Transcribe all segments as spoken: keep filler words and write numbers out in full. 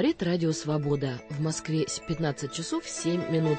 Говорит Радио Свобода. В Москве пятнадцать часов семь минут.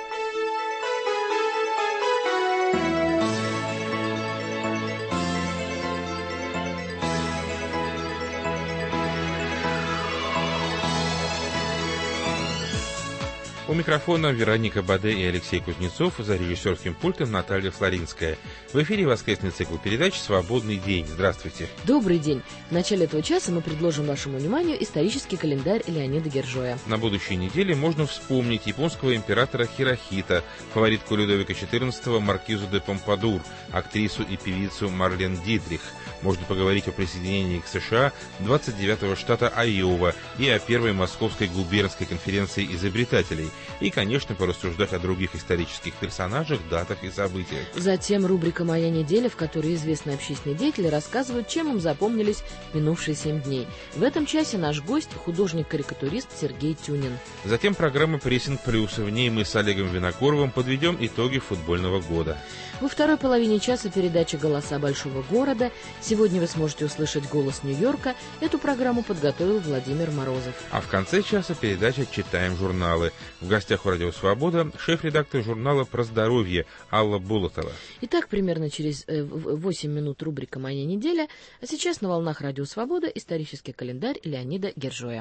У микрофона Вероника Баде и Алексей Кузнецов, за режиссерским пультом Наталья Флоринская. В эфире воскресный цикл передач «Свободный день». Здравствуйте. Добрый день. В начале этого часа мы предложим вашему вниманию исторический календарь Леонида Гержоя. На будущей неделе можно вспомнить японского императора Хирохита, фаворитку Людовика четырнадцатого маркизу де Помпадур, актрису и певицу Марлен Дитрих. Можно поговорить о присоединении к США двадцать девятого штата Айова и о первой Московской губернской конференции изобретателей. И, конечно, порассуждать о других исторических персонажах, датах и событиях. Затем рубрика «Моя неделя», в которой известные общественные деятели рассказывают, чем им запомнились минувшие семь дней. В этом часе наш гость – художник-карикатурист Сергей Тюнин. Затем программа «Прессинг плюс». В ней мы с Олегом Винокуровым подведем итоги футбольного года. Во второй половине часа передача «Голоса большого города». Сегодня вы сможете услышать голос Нью-Йорка. Эту программу подготовил Владимир Морозов. А в конце часа передача «Читаем журналы». В гостях у Радио Свобода шеф-редактор журнала «Про здоровье» Алла Булатова. Итак, примерно через восемь минут рубрика «Моя неделя». А сейчас на волнах Радио Свобода исторический календарь Леонида Гержоя.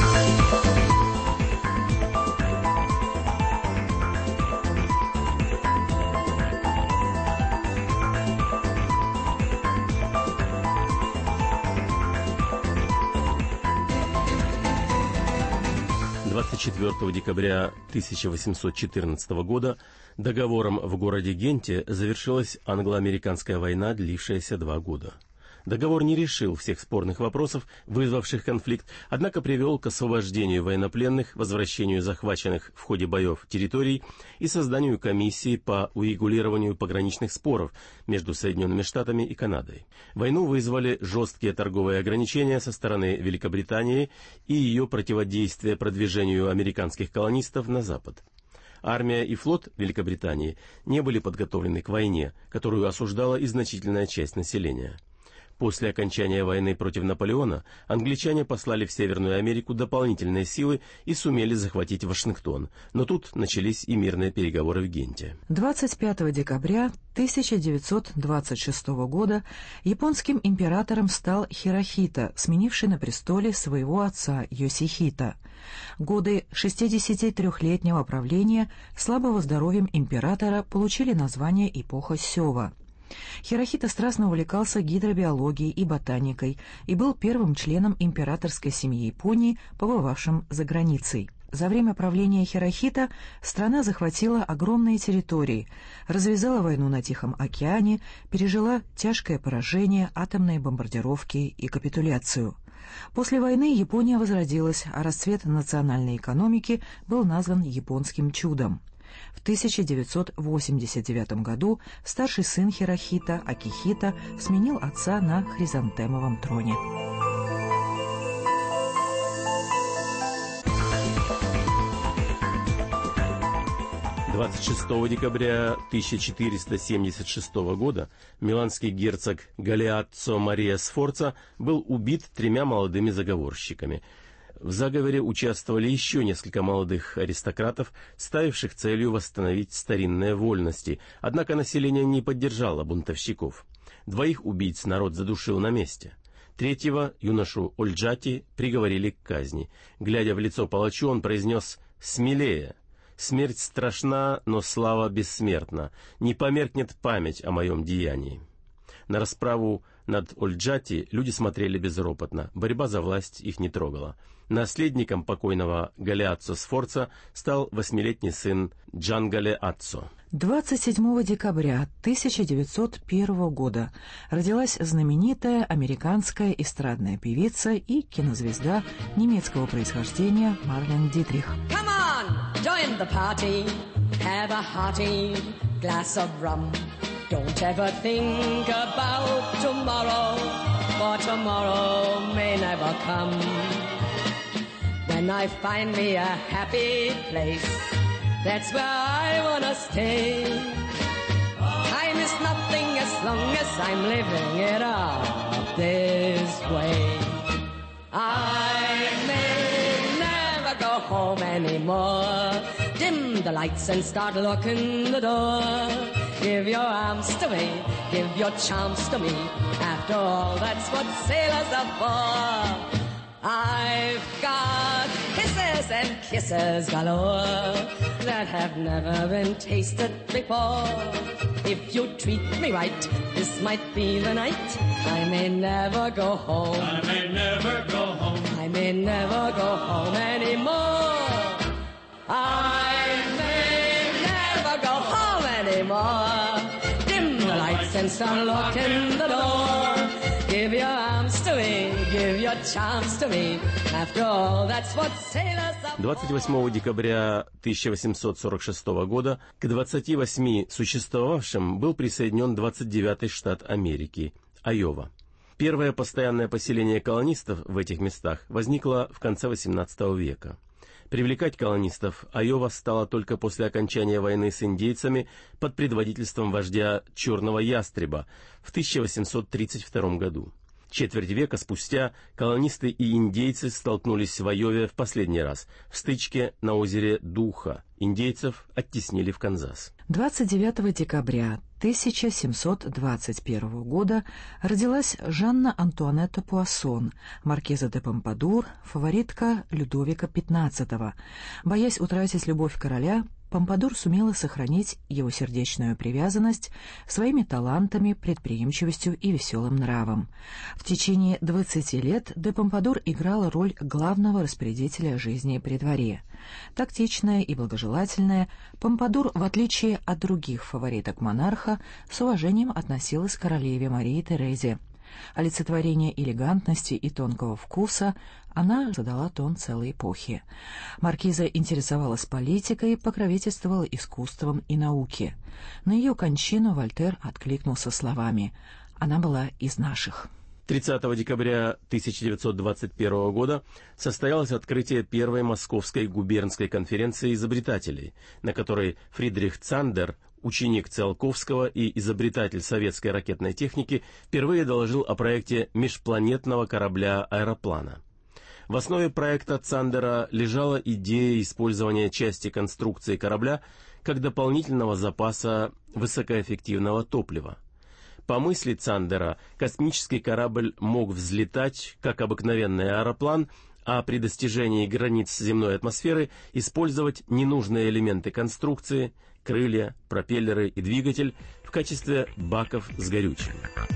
двадцать четвёртого декабря тысяча восемьсот четырнадцатого года договором в городе Генте завершилась англо-американская война, длившаяся два года. Договор не решил всех спорных вопросов, вызвавших конфликт, однако привел к освобождению военнопленных, возвращению захваченных в ходе боев территорий и созданию комиссии по урегулированию пограничных споров между Соединенными Штатами и Канадой. Войну вызвали жесткие торговые ограничения со стороны Великобритании и ее противодействие продвижению американских колонистов на запад. Армия и флот Великобритании не были подготовлены к войне, которую осуждала и значительная часть населения. После окончания войны против Наполеона англичане послали в Северную Америку дополнительные силы и сумели захватить Вашингтон, но тут начались и мирные переговоры в Генте. двадцать пятого декабря тысяча девятьсот двадцать шестого года японским императором стал Хирохита, сменивший на престоле своего отца Йосихита. Годы шестидесятитрёхлетнего правления слабого здоровьем императора получили название «Эпоха Сёва». Хирохита страстно увлекался гидробиологией и ботаникой и был первым членом императорской семьи Японии, побывавшим за границей. За время правления Хирохита страна захватила огромные территории, развязала войну на Тихом океане, пережила тяжкое поражение, атомные бомбардировки и капитуляцию. После войны Япония возродилась, а расцвет национальной экономики был назван японским чудом. В тысяча девятьсот восемьдесят девятом году старший сын Хирохита, Акихито, сменил отца на хризантемовом троне. двадцать шестого декабря тысяча четыреста семьдесят шестого года миланский герцог Галеаццо Мария Сфорца был убит тремя молодыми заговорщиками. В заговоре участвовали еще несколько молодых аристократов, ставивших целью восстановить старинные вольности, однако население не поддержало бунтовщиков. Двоих убийц народ задушил на месте. Третьего, юношу Ольджати, приговорили к казни. Глядя в лицо палачу, он произнес «Смелее! Смерть страшна, но слава бессмертна. Не померкнет память о моем деянии». На расправу над Ольджати люди смотрели безропотно, борьба за власть их не трогала. Наследником покойного Галеаццо Сфорца стал восьмилетний сын Джан Галеаццо. двадцать седьмого декабря тысяча девятьсот первого года родилась знаменитая американская эстрадная певица и кинозвезда немецкого происхождения Марлен Дитрих. Come on, join the party, have a hearty glass of rum. Don't ever think about tomorrow, for tomorrow may never come. When I find me a happy place, that's where I wanna stay. Time is nothing as long as I'm living it up this way. I may never home anymore. Dim the lights and start locking the door. Give your arms to me, give your charms to me. After all, that's what sailors are for. I've got kisses and kisses galore that have never been tasted before. If you treat me right, this might be the night. I may never go home. I may never go home. I may never go home anymore. I may never go home anymore. Dim the lights and start locking the door. Give your arms to me, give your charms to me. After all, that's what sailors are for. двадцать восьмого декабря тысяча восемьсот сорок шестого года к двадцати восьми существовавшим был присоединен двадцать девятый штат Америки – Айова. Первое постоянное поселение колонистов в этих местах возникло в конце восемнадцатого века. Привлекать колонистов Айова стала только после окончания войны с индейцами под предводительством вождя Черного Ястреба в тысяча восемьсот тридцать втором году. Четверть века спустя колонисты и индейцы столкнулись в Айове в последний раз, в стычке на озере Духа. Индейцев оттеснили в Канзас. двадцать девятого декабря тысяча семьсот двадцать первого года родилась Жанна Антуанетта Пуассон, маркиза де Помпадур, фаворитка Людовика пятнадцатого. Боясь утратить любовь короля, Помпадур сумела сохранить его сердечную привязанность своими талантами, предприимчивостью и веселым нравом. В течение двадцати лет де Помпадур играла роль главного распорядителя жизни при дворе. Тактичная и благожелательная, Помпадур, в отличие от других фавориток монарха, с уважением относилась к королеве Марии Терезе. Олицетворение элегантности и тонкого вкуса, она задала тон целой эпохи. Маркиза интересовалась политикой, покровительствовала искусством и науке. На ее кончину Вольтер откликнулся словами: «Она была из наших». тридцатого декабря тысяча девятьсот двадцать первого года состоялось открытие первой Московской губернской конференции изобретателей, на которой Фридрих Цандер, ученик Циолковского и изобретатель советской ракетной техники, впервые доложил о проекте межпланетного корабля-аэроплана. В основе проекта Цандера лежала идея использования части конструкции корабля как дополнительного запаса высокоэффективного топлива. По мысли Цандера, космический корабль мог взлетать, как обыкновенный аэроплан, а при достижении границ земной атмосферы использовать ненужные элементы конструкции, крылья, пропеллеры и двигатель в качестве баков с горючим.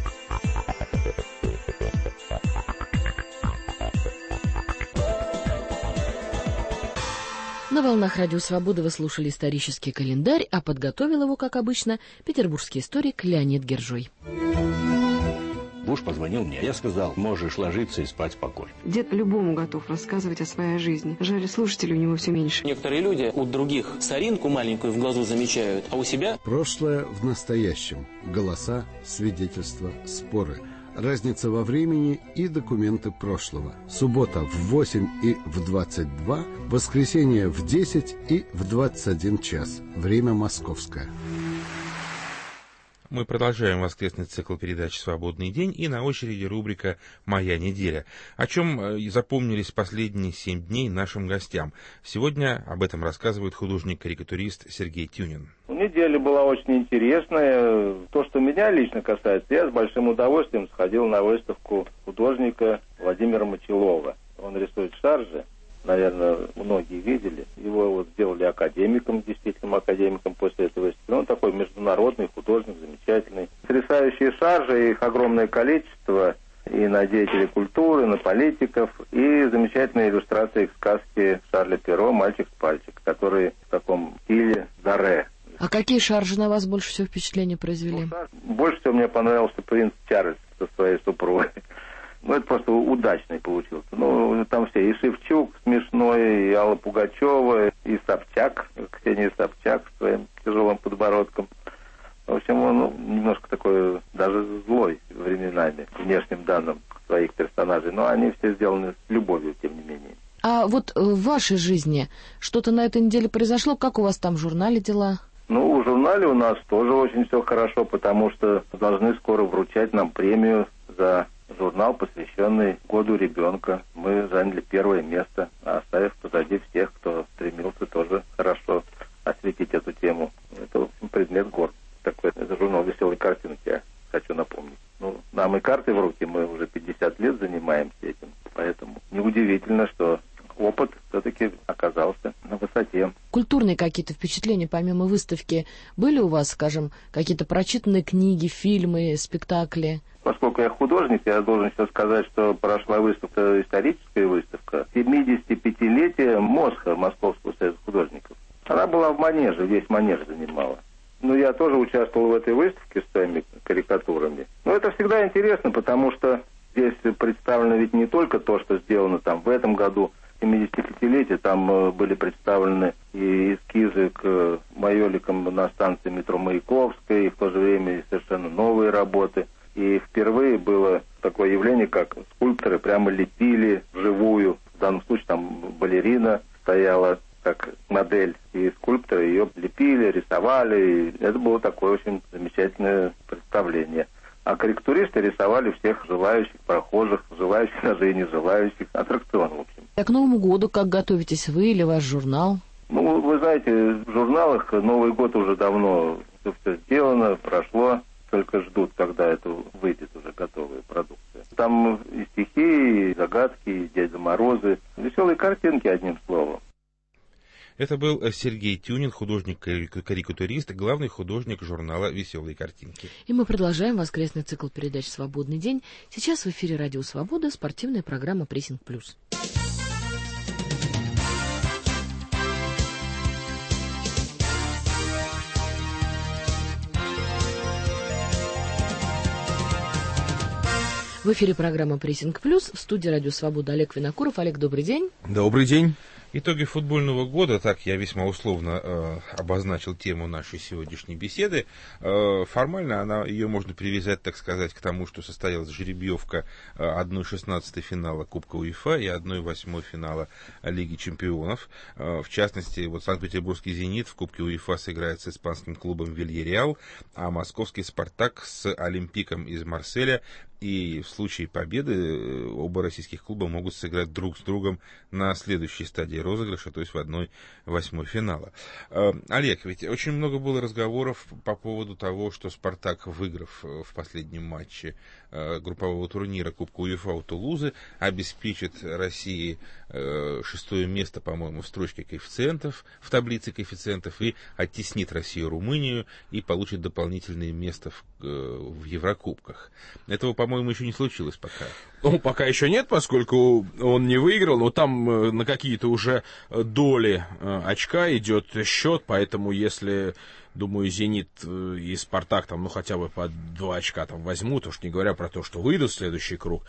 На волнах Радио Свобода вы слушали исторический календарь, а подготовил его, как обычно, петербургский историк Леонид Гержой. Буш позвонил мне. Я сказал: можешь ложиться и спать спокойно. Дед любому готов рассказывать о своей жизни. Жаль, слушателей у него все меньше. Некоторые люди у других соринку маленькую в глазу замечают, а у себя... Прошлое в настоящем. Голоса, свидетельства, споры. Разница во времени и документы прошлого. Суббота в восемь и в двадцать два, воскресенье в десять и в двадцать один час. Время московское. Мы продолжаем воскресный цикл передач «Свободный день», и на очереди рубрика «Моя неделя», о чем запомнились последние семь дней нашим гостям. Сегодня об этом рассказывает художник-карикатурист Сергей Тюнин. Неделя была очень интересная. То, что меня лично касается, я с большим удовольствием сходил на выставку художника Владимира Мочилова. Он рисует шаржи. Наверное, многие видели. Его вот сделали академиком, действительно академиком после этого выставки. Он такой международный художник, замечательный. Потрясающие шаржи, их огромное количество и на деятелей культуры, на политиков, и замечательные иллюстрации к сказке Шарля Перро «Мальчик с пальчик», которые в таком стиле Даре. А какие шаржи на вас больше всего впечатления произвели? Ну, больше всего мне понравился принц Чарльз со своей супругой. Ну, это просто удачный получился. Ну, там все, и Шевчук смешной, и Алла Пугачева, и Собчак, Ксения Собчак с своим тяжелым подбородком. В общем, он немножко такой, даже злой временами, внешним данным своих персонажей. Но они все сделаны с любовью, тем не менее. А вот в вашей жизни что-то на этой неделе произошло? Как у вас там в журнале дела? Ну, в журнале у нас тоже очень все хорошо, потому что должны скоро вручать нам премию за журнал, посвященный году ребенка. Мы заняли первое место, оставив позади всех, кто опыт все-таки оказался на высоте. Культурные какие-то впечатления помимо выставки были у вас, скажем, какие-то прочитанные книги, фильмы, спектакли? Поскольку я художник, я должен сейчас сказать, что прошла выставка, историческая выставка, семидесятипятилетие МОСХа, Московского союза художников. Она была в манеже, весь манеж занимала. Ну, я тоже участвовал в этой выставке с своими карикатурами. Но это всегда интересно, потому что здесь представлено ведь не только то, что сделано там в этом году, семидесятипятилетие, там э, были представлены и эскизы к э, майоликам на станции метро Маяковская, и в то же время совершенно новые работы. И впервые было такое явление, как скульпторы прямо лепили вживую. В данном случае там балерина стояла как модель, и скульпторы ее лепили, рисовали. И это было такое очень замечательное представление. А корректуристы рисовали всех желающих, прохожих, желающих, даже и не желающих, аттракцион, в общем. А к Новому году как готовитесь вы или ваш журнал? Ну, вы знаете, в журналах Новый год уже давно все, все сделано, прошло, только ждут, когда это выйдет уже готовая продукция. Там и стихи, и загадки, и Деда Морозы, веселые картинки, одним словом. Это был Сергей Тюнин, художник-карикатурист, главный художник журнала «Веселые картинки». И мы продолжаем воскресный цикл передач «Свободный день». Сейчас в эфире «Радио Свобода» спортивная программа «Прессинг Плюс». В эфире программа «Прессинг Плюс», в студии «Радио Свобода» Олег Винокуров. Олег, добрый день. Добрый день. Итоги футбольного года, так я весьма условно э, обозначил тему нашей сегодняшней беседы. Э, формально она, ее можно привязать, так сказать, к тому, что состоялась жеребьевка э, одной шестнадцатой финала Кубка УЕФА и одной восьмой финала Лиги Чемпионов. Э, в частности, вот Санкт-Петербургский «Зенит» в Кубке УЕФА сыграет с испанским клубом «Вильяреал», а московский «Спартак» с «Олимпиком» из Марселя. И в случае победы оба российских клуба могут сыграть друг с другом на следующей стадии розыгрыша, то есть в одной восьмой финала. Олег, ведь очень много было разговоров по поводу того, что «Спартак», выиграв в последнем матче группового турнира Кубка УЕФА у Тулузы, обеспечит России шестое место, по-моему, в строчке коэффициентов, в таблице коэффициентов, и оттеснит Россию, Румынию, и получит дополнительное место в, в Еврокубках. Этого, по-моему, еще не случилось пока. Ну, пока еще нет, поскольку он не выиграл, но там на какие-то уже доли очка идет счет, поэтому если, думаю, «Зенит» и «Спартак» там, ну, хотя бы по два очка там возьмут, уж не говоря про то, что выйдут в следующий круг,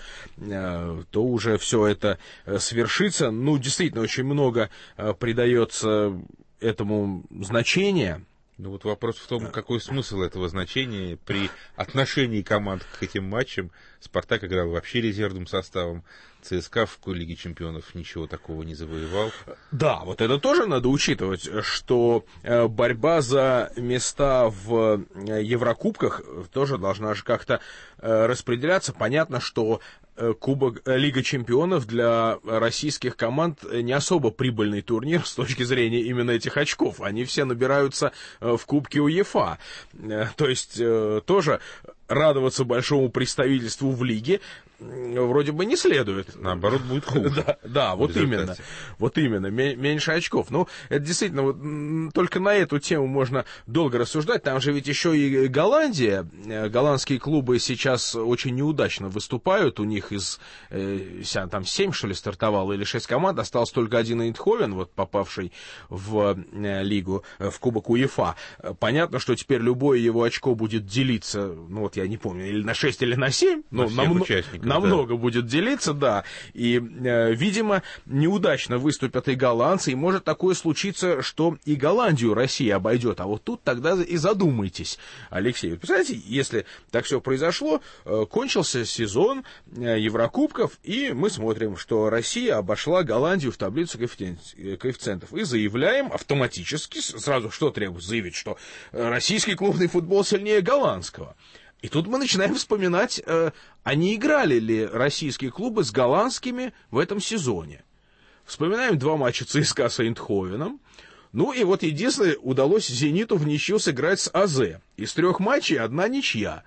то уже все это свершится. Ну, действительно, очень много придается этому значения. Ну вот вопрос в том, какой смысл этого значения при отношении команд к этим матчам. «Спартак» играл вообще резервным составом, ЦСКА в Лиге Чемпионов ничего такого не завоевал. Да, вот это тоже надо учитывать, что борьба за места в Еврокубках тоже должна же как-то распределяться. Понятно, что Кубок Лига Чемпионов для российских команд не особо прибыльный турнир с точки зрения именно этих очков. Они все набираются в Кубке УЕФА. То есть тоже радоваться большому представительству в лиге вроде бы не следует. Наоборот, будет хуже. Да, да, вот именно. Вот именно, меньше очков. Ну, это действительно, вот, только на эту тему можно долго рассуждать. Там же ведь еще и Голландия. Голландские клубы сейчас очень неудачно выступают. У них из э, там семь, что ли, стартовало, или шесть команд. Остался только один Эйндховен, вот попавший в э, лигу, в Кубок УЕФА. Понятно, что теперь любое его очко будет делиться, ну вот я не помню, или на шесть, или на семь. На ну, всех нам... участников. Намного да. будет делиться, да. И, э, видимо, неудачно выступят и голландцы, и может такое случиться, что и Голландию Россия обойдет. А вот тут тогда и задумайтесь, Алексей. Представляете, если так все произошло, э, кончился сезон э, Еврокубков, и мы смотрим, что Россия обошла Голландию в таблицу коэффициентов. И заявляем автоматически, сразу что требует заявить, что российский клубный футбол сильнее голландского. И тут мы начинаем вспоминать, э, а не играли ли российские клубы с голландскими в этом сезоне. Вспоминаем два матча ЦСКА с Эйндховеном. Ну и вот единственное, удалось «Зениту» в ничью сыграть с АЗ. Из трех матчей одна ничья.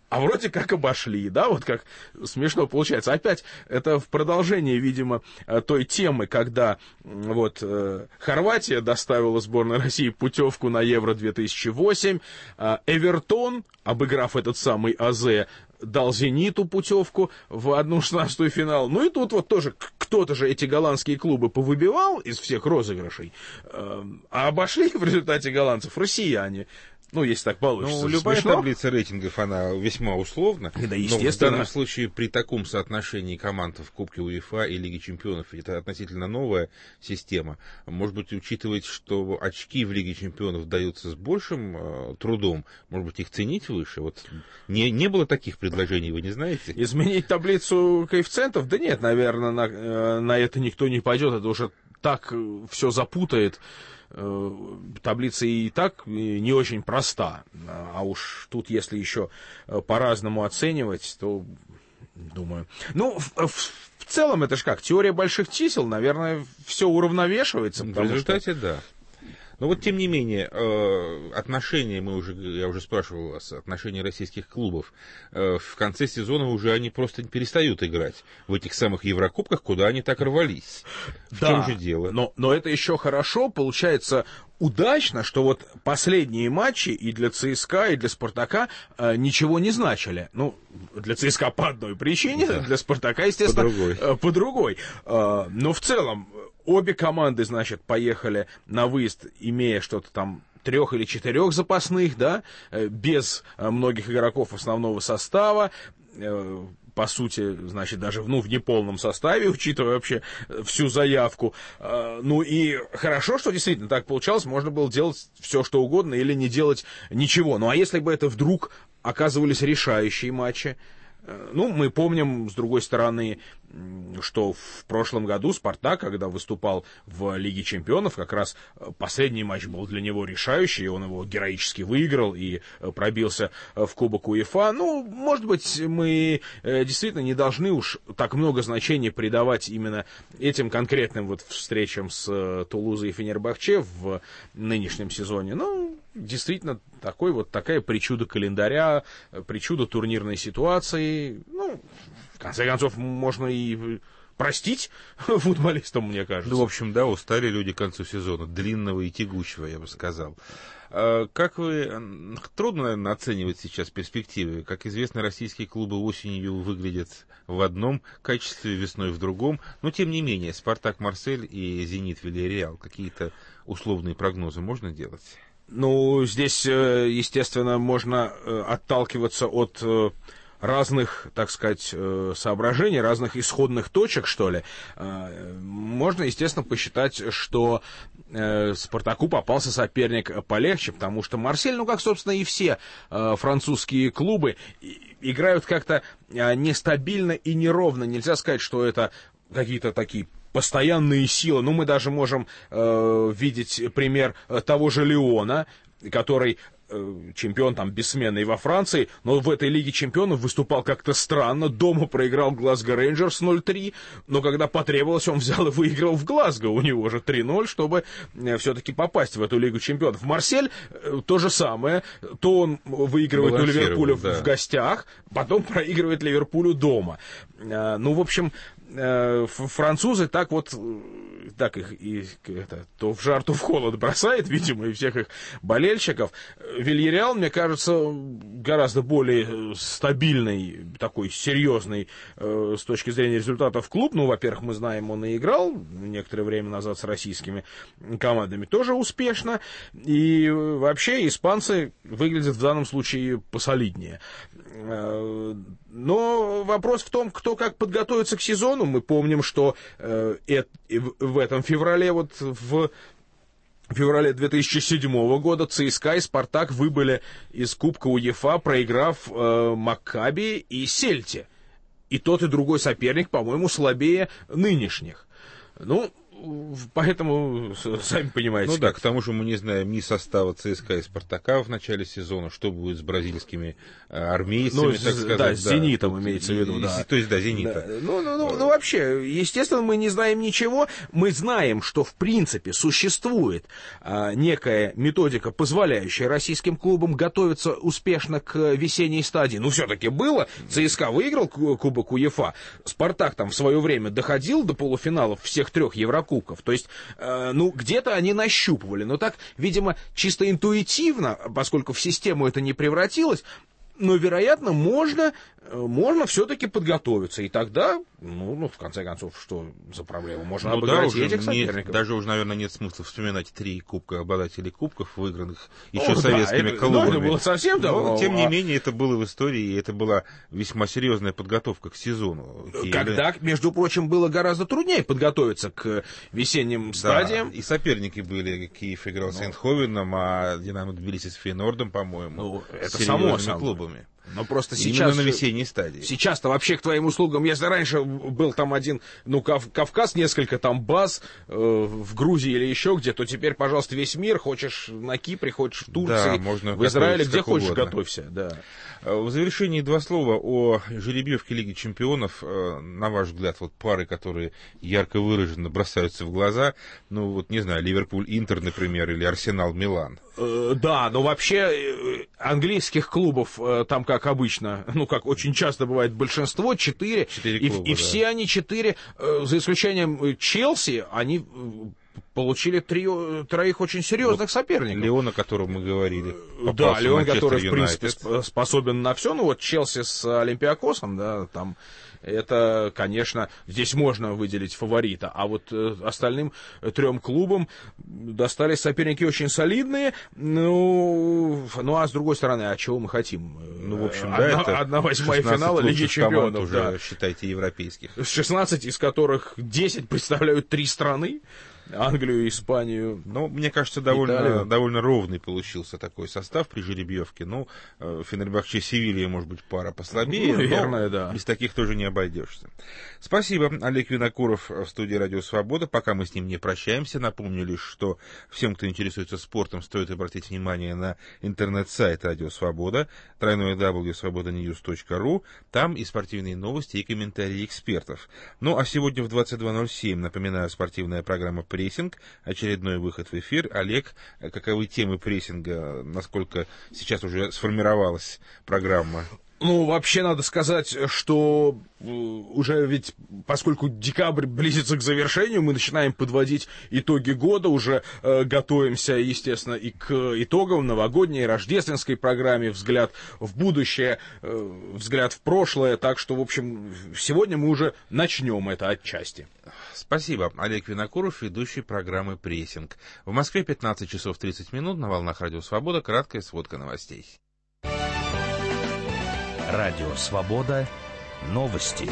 а вроде как обошли, да, вот как смешно получается. Опять это в продолжении, видимо, той темы, когда вот Хорватия доставила сборной России путевку на Евро две тысячи восемь, Эвертон, обыграв этот самый АЗ, дал «Зениту» путевку в одну шестнадцатую финал. Ну и тут вот тоже кто-то же эти голландские клубы повыбивал из всех розыгрышей, а обошли в результате голландцев россияне. Ну, если так получится. Ну, любая смешно. таблица рейтингов, она весьма условна. Да, естественно. Но в данном случае при таком соотношении команд в Кубке УЕФА и Лиге Чемпионов, это относительно новая система. Может быть, учитывать, что очки в Лиге Чемпионов даются с большим э, трудом, может быть, их ценить выше? Вот не, не было таких предложений, вы не знаете? Изменить таблицу коэффициентов? Да нет, наверное, на, э, на это никто не пойдет. Это уже так все запутает. Таблица и так не очень проста, а уж тут, если еще по-разному оценивать, то, думаю... Ну, в, в целом, это же как, теория больших чисел, наверное, все уравновешивается. В результате, что... да. Но вот, тем не менее, отношения, мы уже, я уже спрашивал вас, отношения российских клубов, в конце сезона уже они просто перестают играть в этих самых Еврокубках, куда они так рвались. В да, чем же дело? Но, но это еще хорошо, получается удачно, что вот последние матчи и для ЦСКА, и для Спартака э, ничего не значили. Ну, для ЦСКА по одной причине, да. Для Спартака, естественно, по другой. Э, по другой. Э, но в целом... Обе команды, значит, поехали на выезд, имея что-то там трех или четырех запасных, да, без многих игроков основного состава, по сути, значит, даже ну, в неполном составе, учитывая вообще всю заявку. Ну и хорошо, что действительно так получалось, можно было делать все, что угодно или не делать ничего. Ну а если бы это вдруг оказывались решающие матчи? Ну, мы помним, с другой стороны, что в прошлом году «Спартак», когда выступал в Лиге Чемпионов, как раз последний матч был для него решающий, он его героически выиграл и пробился в Кубок УЕФА. Ну, может быть, мы действительно не должны уж так много значения придавать именно этим конкретным вот встречам с Тулузой и Фенербахче в нынешнем сезоне. Ну, действительно, такой вот такая причуда календаря, причуда турнирной ситуации. Ну, в конце концов, можно и простить футболистам, мне кажется. Ну, в общем, да, устали люди к концу сезона, длинного и тягучего, я бы сказал. Как вы... Трудно, наверное, оценивать сейчас перспективы. Как известно, российские клубы осенью выглядят в одном качестве, весной в другом. Но, тем не менее, «Спартак» Марсель и «Зенит» Вильярреал. Какие-то условные прогнозы можно делать? Ну, здесь, естественно, можно отталкиваться от разных, так сказать, соображений, разных исходных точек, что ли. Можно, естественно, посчитать, что «Спартаку» попался соперник полегче, потому что «Марсель», ну, как, собственно, и все французские клубы, играют как-то нестабильно и неровно. Нельзя сказать, что это какие-то такие постоянные силы. Ну, мы даже можем э, видеть пример того же Лиона, который э, чемпион там бессменный во Франции, но в этой Лиге Чемпионов выступал как-то странно. Дома проиграл Глазго Рейнджерс ноль три, но когда потребовалось, он взял и выиграл в Глазго. У него же три ноль, чтобы э, все-таки попасть в эту Лигу Чемпионов. Марсель э, то же самое. То он выигрывает у Ливерпуля да. в, в гостях, потом проигрывает Ливерпулю дома. Э, ну, в общем... Французы так вот, так их и это, то в жар, то в холод бросает, видимо, и всех их болельщиков. Вильярреал, мне кажется, гораздо более стабильный, такой серьезный э, с точки зрения результатов клуб. Ну, во-первых, мы знаем, он и играл некоторое время назад с российскими командами тоже успешно. И вообще испанцы выглядят в данном случае посолиднее. Э, но вопрос в том, кто как подготовится к сезону. Мы помним, что э, э, в этом феврале, вот в феврале две тысячи седьмого года ЦСКА и «Спартак» выбыли из Кубка УЕФА, проиграв э, Маккаби и Сельте. И тот, и другой соперник, по-моему, слабее нынешних. Ну, Поэтому, сами понимаете. Ну да, к тому же мы не знаем ни состава ЦСКА и Спартака в начале сезона, что будет с бразильскими армейцами, ну, так сказать. Да, с Зенитом имеется в виду, да. То есть, да, Зенита. Да. Ну, ну, ну, ну, вообще, естественно, мы не знаем ничего. Мы знаем, что, в принципе, существует а, некая методика, позволяющая российским клубам готовиться успешно к весенней стадии. Ну, все-таки было. ЦСКА выиграл Кубок УЕФА. Спартак там в свое время доходил до полуфиналов всех трех Еврокубков. То есть, э, ну, где-то они нащупывали. Но так, видимо, чисто интуитивно, поскольку в систему это не превратилось, но, вероятно, можно, можно все-таки подготовиться. И тогда, ну, ну, в конце концов, что за проблема? Можно ну, обыграть да, этих соперников. Не, даже уже, наверное, нет смысла вспоминать три кубка обладателей кубков, выигранных еще О, советскими да, клубами. Это, ну, это было совсем давно. Но, тем не менее, это было в истории, и это была весьма серьезная подготовка к сезону. Когда, и... между прочим, было гораздо труднее подготовиться к весенним да, стадиям. И соперники были. Киев играл с ну. Эйндховеном, а Динамо Тбилиси с Фейнордом, по-моему. Ну, это само собой. Но просто сейчас... Именно на весенней стадии. Сейчас-то вообще к твоим услугам, если раньше был там один, ну, Кав- Кавказ, несколько там баз э, в Грузии или еще где, то теперь, пожалуйста, весь мир, хочешь на Кипре, хочешь в Турции, да, можно в Израиле, где хочешь, угодно. Готовься. Да. В завершении два слова о жеребьевке Лиги Чемпионов. На ваш взгляд, вот пары, которые ярко выраженно бросаются в глаза, ну, вот, не знаю, Ливерпуль-Интер, например, или Арсенал-Милан. Да, но вообще английских клубов там, как обычно, ну, как очень часто бывает, большинство, четыре, и, клуба, и да. все они четыре, за исключением Челси, они получили три, троих очень серьезных вот соперников. Леон, о котором мы говорили. Да, Леон, который, в принципе, способен на все. Ну, вот Челси с Олимпиакосом, да, там... Это, конечно, здесь можно выделить фаворита, а вот э, остальным трем клубам достались соперники очень солидные, ну, ну, а с другой стороны, а чего мы хотим? Ну, в общем, одна, да, это одна восьмая финала Лиги Чемпионов, уже, да. считайте, европейских. шестнадцать из которых десять представляют три страны. Англию, Испанию. Ну, мне кажется, довольно, довольно ровный получился такой состав при жеребьевке. Ну, Фенербахче, Севилья, может быть, пара послабее. Ну, наверное, да. Без таких тоже не обойдешься. Спасибо. Олег Винокуров в студии «Радио Свобода». Пока мы с ним не прощаемся, напомню лишь, что всем, кто интересуется спортом, стоит обратить внимание на интернет-сайт «Радио Свобода», дабл ю дабл ю дабл ю точка свобода ньюс точка ру. Там и спортивные новости, и комментарии экспертов. Ну, а сегодня в двадцать два ноль семь, напоминаю, спортивная программа «Прессинг», очередной выход в эфир. Олег, каковы темы прессинга, насколько сейчас уже сформировалась программа? Ну, вообще надо сказать, что уже ведь, поскольку декабрь близится к завершению, мы начинаем подводить итоги года, уже э, готовимся, естественно, и к итогам новогодней, рождественской программе, взгляд в будущее, э, взгляд в прошлое, так что, в общем, сегодня мы уже начнем это отчасти. Спасибо. Олег Винокуров, ведущий программы «Прессинг». В Москве пятнадцать часов тридцать минут, на волнах «Радио Свобода» краткая сводка новостей. Радио Свобода. Новости.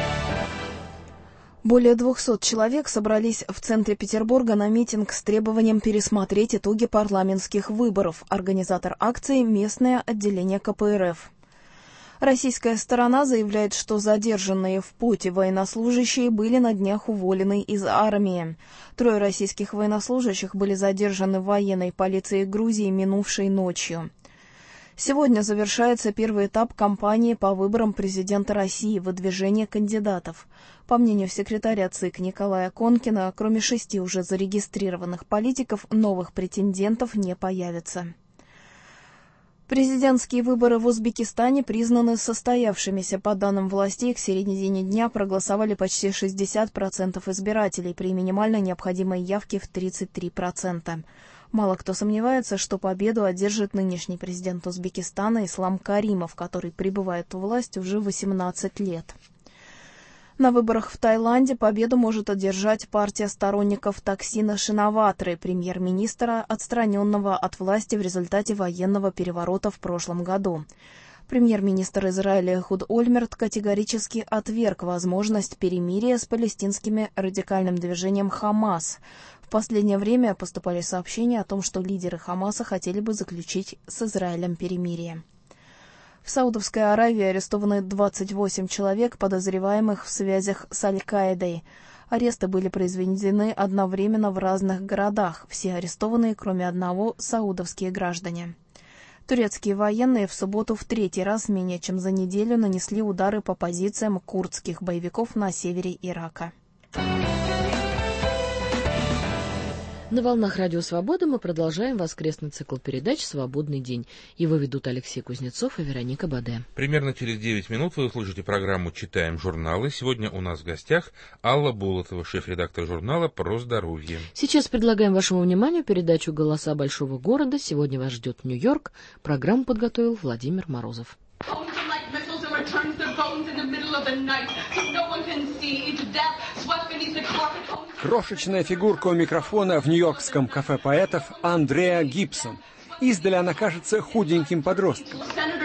Более двухсот человек собрались в центре Петербурга на митинг с требованием пересмотреть итоги парламентских выборов. Организатор акции – местное отделение ка пэ эр эф. Российская сторона заявляет, что задержанные в пути военнослужащие были на днях уволены из армии. Трое российских военнослужащих были задержаны военной полицией Грузии минувшей ночью. Сегодня завершается первый этап кампании по выборам президента России, выдвижение кандидатов. По мнению секретаря ЦИК Николая Конкина, кроме шести уже зарегистрированных политиков, новых претендентов не появится. Президентские выборы в Узбекистане признаны состоявшимися. По данным властей, к середине дня проголосовали почти шестьдесят процентов избирателей при минимальной необходимой явке в тридцать три процента. Мало кто сомневается, что победу одержит нынешний президент Узбекистана Ислам Каримов, который пребывает у власти уже восемнадцать лет. На выборах в Таиланде победу может одержать партия сторонников Таксина Шинаватры, премьер-министра, отстраненного от власти в результате военного переворота в прошлом году. Премьер-министр Израиля Эхуд Ольмерт категорически отверг возможность перемирия с палестинским радикальным движением «Хамас». В последнее время поступали сообщения о том, что лидеры Хамаса хотели бы заключить с Израилем перемирие. В Саудовской Аравии арестованы двадцать восемь человек, подозреваемых в связях с Аль-Каидой. Аресты были произведены одновременно в разных городах. Все арестованные, кроме одного, саудовские граждане. Турецкие военные в субботу в третий раз менее чем за неделю нанесли удары по позициям курдских боевиков на севере Ирака. На волнах Радио Свобода мы продолжаем воскресный цикл передач «Свободный день». Его ведут Алексей Кузнецов и Вероника Баде. Примерно через девять минут вы услышите программу «Читаем журналы». Сегодня у нас в гостях Алла Болотова, шеф-редактор журнала «Про здоровье». Сейчас предлагаем вашему вниманию передачу «Голоса большого города». Сегодня вас ждет Нью-Йорк. Программу подготовил Владимир Морозов. Крошечная фигурка у микрофона в нью-йоркском кафе поэтов Андреа Гибсон. Издали она кажется худеньким подростком.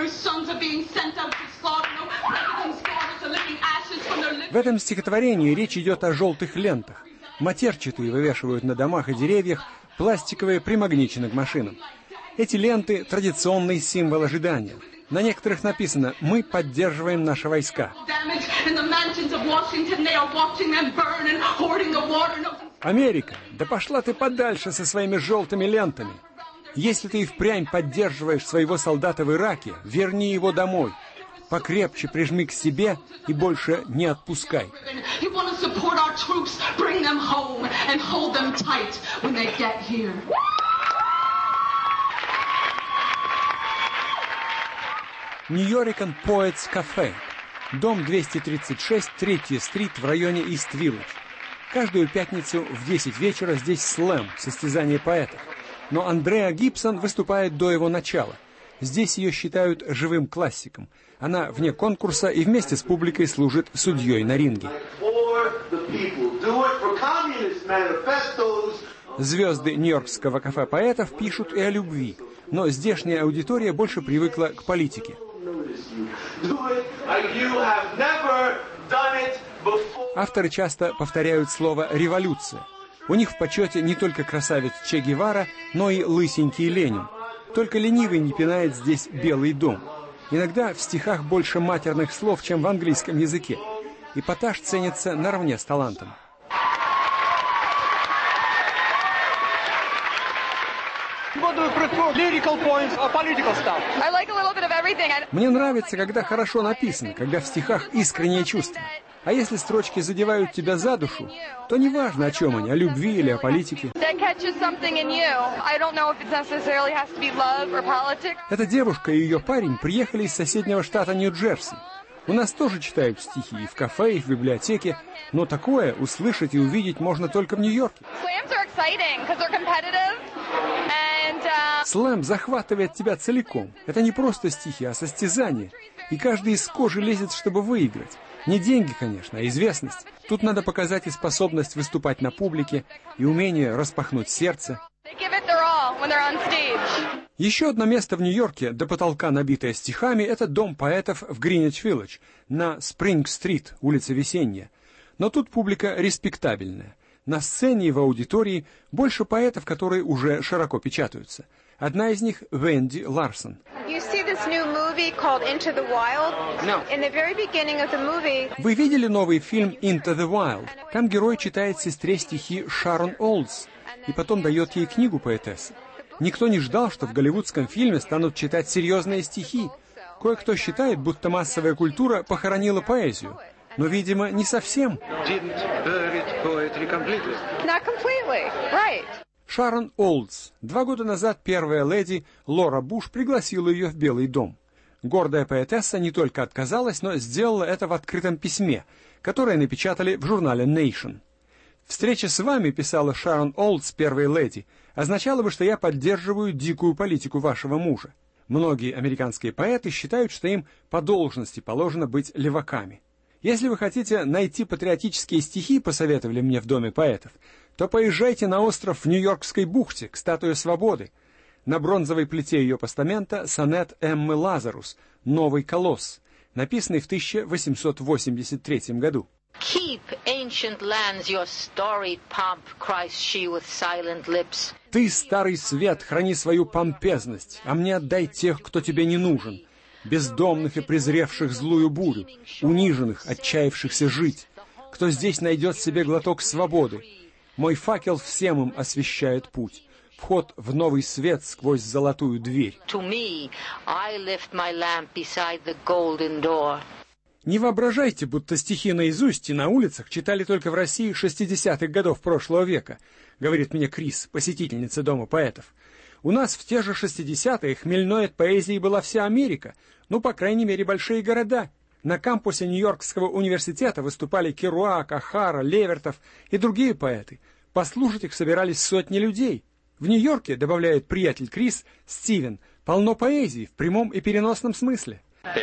В этом стихотворении речь идет о желтых лентах. Матерчатые вывешивают на домах и деревьях, пластиковые примагничены к машинам. Эти ленты – традиционный символ ожидания. На некоторых написано «Мы поддерживаем наши войска». Америка, да пошла ты подальше со своими желтыми лентами. Если ты и впрямь поддерживаешь своего солдата в Ираке, верни его домой. Покрепче прижми к себе и больше не отпускай. Нью-Йоркан Poets Cafe. Дом двести тридцать шесть, третья стрит в районе Ист-Виллидж. Каждую пятницу в десять вечера здесь слэм, состязание поэтов. Но Андреа Гибсон выступает до его начала. Здесь ее считают живым классиком. Она вне конкурса и вместе с публикой служит судьей на ринге. Звезды нью-йоркского кафе поэтов пишут и о любви, но здешняя аудитория больше привыкла к политике. Авторы часто повторяют слово «революция». У них в почете не только красавец Че Гевара, но и лысенький Ленин. Только ленивый не пинает здесь Белый дом. Иногда в стихах больше матерных слов, чем в английском языке. Эпатаж ценится наравне с талантом. Мне нравится, когда хорошо написано, когда в стихах искреннее чувство. А если строчки задевают тебя за душу, то неважно, о чем они, о любви или о политике. Эта девушка и ее парень приехали из соседнего штата Нью-Джерси. У нас тоже читают стихи и в кафе, и в библиотеке, но такое услышать и увидеть можно только в Нью-Йорке. Слэм захватывает тебя целиком. Это не просто стихи, а состязание. И каждый из кожи лезет, чтобы выиграть. Не деньги, конечно, а известность. Тут надо показать и способность выступать на публике, и умение распахнуть сердце. Еще одно место в Нью-Йорке, до потолка набитое стихами, это дом поэтов в Гринвич-Виллидж, на Спринг-стрит, улица Весенняя. Но тут публика респектабельная. На сцене и в аудитории больше поэтов, которые уже широко печатаются. Одна из них — Венди Ларсон. Вы видели новый фильм «Into the Wild»? Там герой читает сестре стихи Шарон Олдс и потом дает ей книгу поэтессы. Никто не ждал, что в голливудском фильме станут читать серьезные стихи. Кое-кто считает, будто массовая культура похоронила поэзию. Но, видимо, не совсем. Шарон Олдс. Два года назад первая леди Лора Буш пригласила ее в Белый дом. Гордая поэтесса не только отказалась, но сделала это в открытом письме, которое напечатали в журнале Nation. «Встреча с вами, — писала Шарон Олдс первой леди, — означало бы, что я поддерживаю дикую политику вашего мужа. Многие американские поэты считают, что им по должности положено быть леваками. Если вы хотите найти патриотические стихи, — посоветовали мне в Доме поэтов, — то поезжайте на остров в Нью-Йоркской бухте, к статуе Свободы. На бронзовой плите ее постамента сонет Эммы Лазарус «Новый колосс», написанный в тысяча восемьсот восемьдесят третьем году. Keep ancient lands your storied pomp, cries she with silent lips. Ты, старый свет, храни свою помпезность, а мне отдай тех, кто тебе не нужен, бездомных и презревших злую бурю, униженных, отчаявшихся жить, кто здесь найдет себе глоток свободы. Мой факел всем им освещает путь. Вход в новый свет сквозь золотую дверь. Не воображайте, будто стихи наизусть и на улицах читали только в России шестидесятых годов прошлого века, говорит мне Крис, посетительница Дома поэтов. У нас в те же шестидесятые хмельной от поэзии была вся Америка, ну, по крайней мере, большие города. На кампусе Нью-Йоркского университета выступали Керуак, Охара, Левертов и другие поэты. Послушать их собирались сотни людей. В Нью-Йорке, добавляет приятель Крис, Стивен, полно поэзии в прямом и переносном смысле.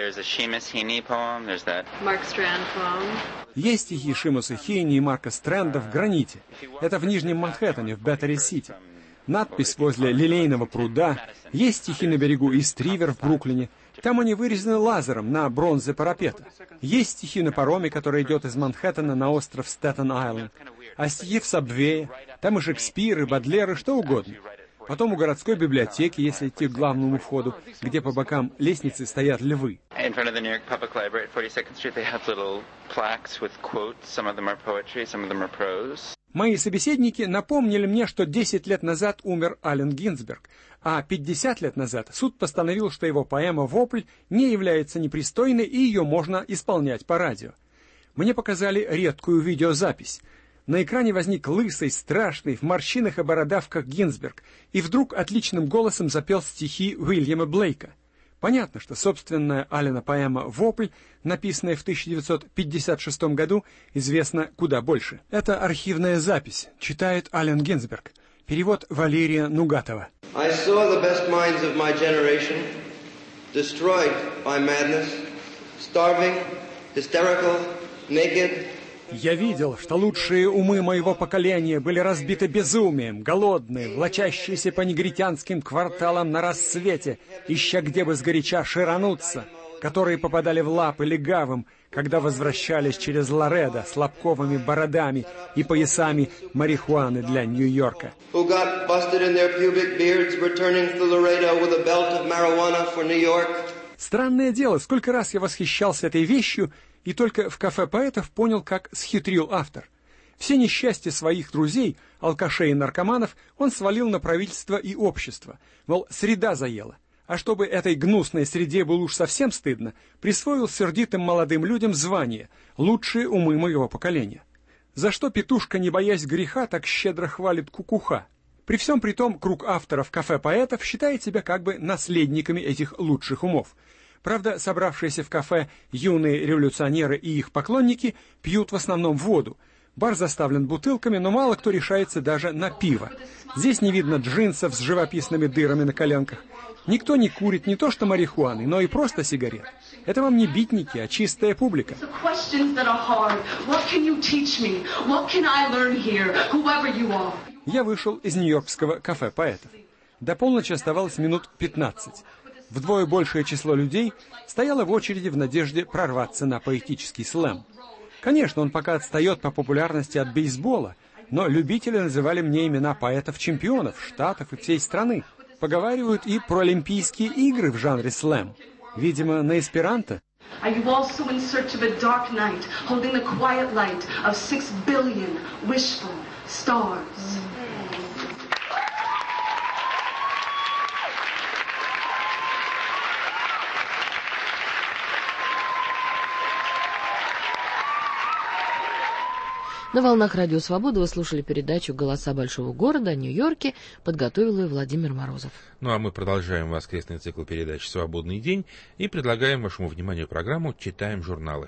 Есть стихи Шимуса Хейни и Марка Стрэнда в «Граните». Это в Нижнем Манхэттене, в Беттери-Сити. Надпись возле Лилейного пруда. Есть стихи на берегу Ист-Ривер в Бруклине. Там они вырезаны лазером на бронзе парапета. Есть стихи на пароме, который идет из Манхэттена на остров Стэттен-Айленд. А стихи в Сабвее. Там и Шекспир, и Бодлер, и что угодно. Потом у городской библиотеки, если идти к главному входу, где по бокам лестницы стоят львы. Мои собеседники напомнили мне, что десять лет назад умер Аллен Гинзберг, а пятьдесят лет назад суд постановил, что его поэма «Вопль» не является непристойной и ее можно исполнять по радио. Мне показали редкую видеозапись. На экране возник лысый, страшный, в морщинах и бородавках Гинзберг, и вдруг отличным голосом запел стихи Уильяма Блейка. Понятно, что собственная Аллена поэма «Вопль», написанная в тысяча девятьсот пятьдесят шестом году, известна куда больше. Это архивная запись, читает Аллен Гинзберг. Перевод Валерия Нугатова. I saw the best minds of my generation destroyed by madness, starving, hysterical, naked. Я видел, что лучшие умы моего поколения были разбиты безумием, голодные, влачащиеся по негритянским кварталам на рассвете, ища где бы сгоряча ширануться, которые попадали в лапы легавым, когда возвращались через Ларедо с лобковыми бородами и поясами марихуаны для Нью-Йорка. Странное дело, сколько раз я восхищался этой вещью, и только в кафе поэтов понял, как схитрил автор. Все несчастья своих друзей, алкашей и наркоманов, он свалил на правительство и общество. Мол, среда заела. А чтобы этой гнусной среде было уж совсем стыдно, присвоил сердитым молодым людям звание «лучшие умы моего поколения». За что петушка, не боясь греха, так щедро хвалит кукуха. При всем при том, круг авторов кафе поэтов считает себя как бы наследниками этих лучших умов. Правда, собравшиеся в кафе юные революционеры и их поклонники пьют в основном воду. Бар заставлен бутылками, но мало кто решается даже на пиво. Здесь не видно джинсов с живописными дырами на коленках. Никто не курит не то что марихуаны, но и просто сигарет. Это вам не битники, а чистая публика. Я вышел из нью-йоркского кафе поэтов. До полночи оставалось минут пятнадцать. Вдвое большее число людей стояло в очереди в надежде прорваться на поэтический слэм. Конечно, он пока отстает по популярности от бейсбола, но любители называли мне имена поэтов-чемпионов, штатов и всей страны. Поговаривают и про Олимпийские игры в жанре слэм. Видимо, на эсперанто. На волнах Радио Свобода вы слушали передачу «Голоса большого города» о Нью-Йорке. Подготовил ее Владимир Морозов. Ну а мы продолжаем воскресный цикл передач «Свободный день» и предлагаем вашему вниманию программу «Читаем журналы».